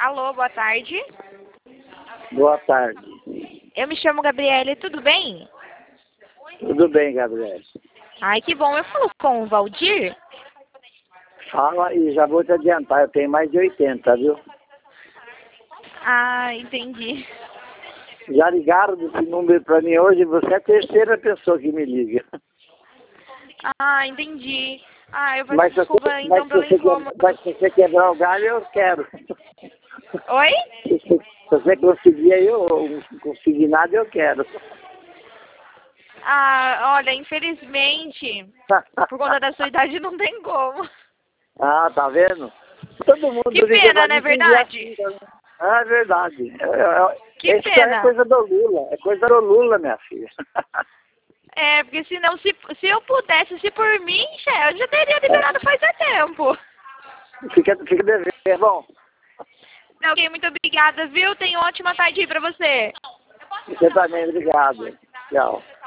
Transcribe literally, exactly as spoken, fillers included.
Alô, boa tarde. Boa tarde. Eu me chamo Gabriele, tudo bem? Tudo bem, Gabriel? Ai, que bom. Eu falo com o Valdir? Fala e já vou te adiantar, eu tenho mais de oitenta, viu? Ah, entendi. Já ligaram desse número para mim hoje, você é a terceira pessoa que me liga. Ah, entendi. Ah, eu peço Mas se desculpa você, então mas se pelo você, incômodo. quer, mas se você quebrar o galho, eu quero. Oi? Se você conseguir aí, eu não conseguir nada, eu quero. Ah, olha, infelizmente, por conta da sua idade não tem como. Ah, tá vendo? Todo mundo Que liga pena, pra não é mim que verdade? assim, né? Ah, é verdade. É, é, Que isso é pena. coisa do Lula, é coisa do Lula, minha filha. É, porque senão, se, se eu pudesse, se por mim, já, eu já teria liberado faz tempo. Fica, fica devendo. Bom, Ok, muito obrigada, viu? Tenha uma ótima tarde aí pra você. você também, obrigado. Tchau.